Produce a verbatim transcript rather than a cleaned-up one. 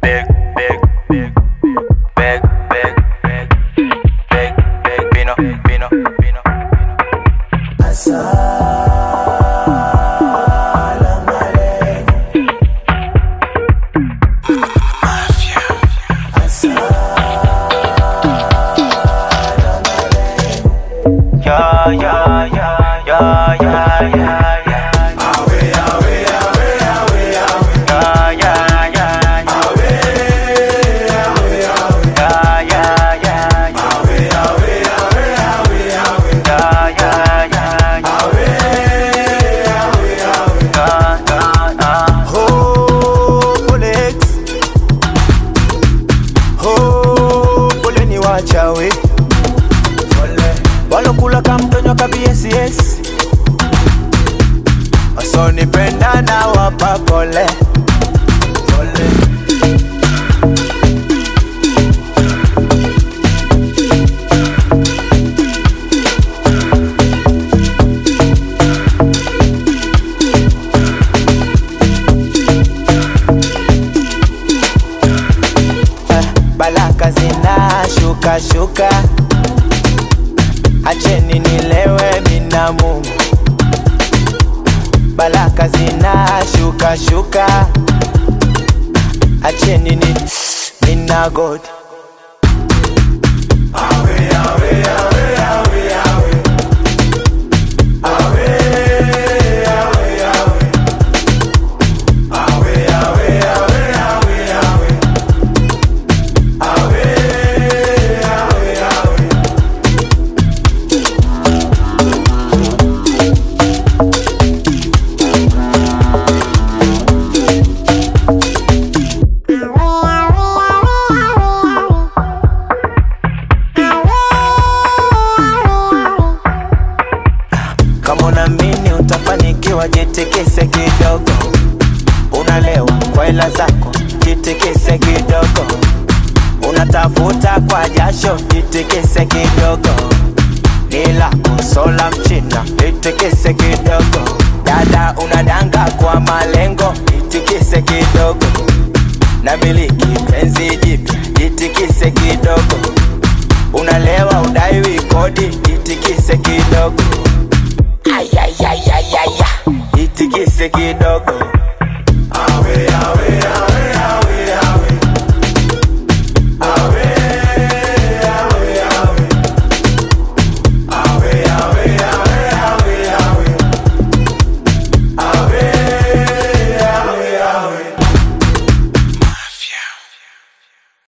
big, big, big, big, big, big, big, big, Pino, Pino, Pino, Pino. Assalamu alaikum. Mafia. Assalamu alaikum. Yeah, yeah, yeah, yeah, yeah, yeah. Wachawi walokula kamtonyo ka B S S wasonipenda na wapa pole pole. Baraka zina shuka shuka, acheni nilewe mina Mungu. Baraka zina shuka shuka, acheni ni mina God. Awe awe awe awe awe awe awe awe awe awe Kama unaamini utafanikiwa, jitikise kidogo. Unalewa kwa hela zako, jitikise kidogo. Unatafuta kwa jasho, jitikise kidogo. Nila kusola mchina, jitikise kidogo. Dada unadanga kwa malengo, jitikise kidogo. Na miliki penzi jipya, jitikise kidogo. Unalewa udaiwi kodi, jitikise kidogo. Ay, ay, ay, ay, ay, ay. Jitikise kidogo.